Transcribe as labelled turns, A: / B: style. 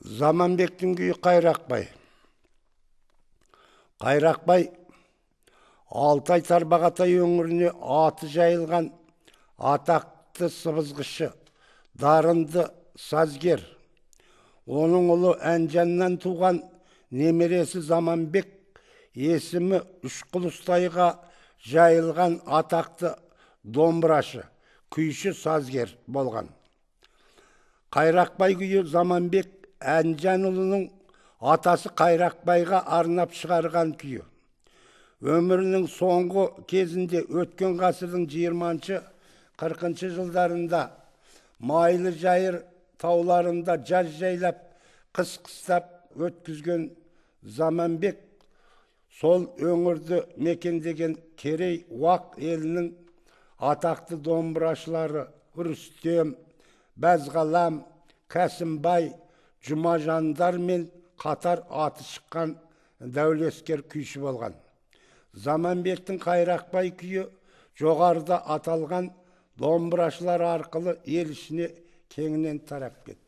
A: Заманбектің күйі Қайрақбай. Қайрақбай Алтай Тарбағатай өңіріне аты жайылған атақты сыбызғышы, дарынды сазгер. Оның ұлы Әнжаннан туған немересі Заманбек есімі Үшқұлыстайға жайылған атақты домбырашы, күйші сазгер болған. Қайрақбай күйі Заманбек Әнжанұлының атасы Қайрақбайға арнап шығарған күйі. Өмірінің соңғы кезінде өткен ғасырдың 20-40 жылдарында Майлы жайыр тауларында жаз жайлап, қыс қыстап өткізген Заманбек сол өңірді мекендеген Керей Уақ елінің атақты домбырашылары Рүстем, Бәзғалам, Кәсімбай, Жұмажандар мен қатар аты шыққан дәулескер күйші болған. Заманбектің Қайрақбай күйі жоғарыда аталған домбырашылар арқылы ел ішіне кеңінен тарап кетті.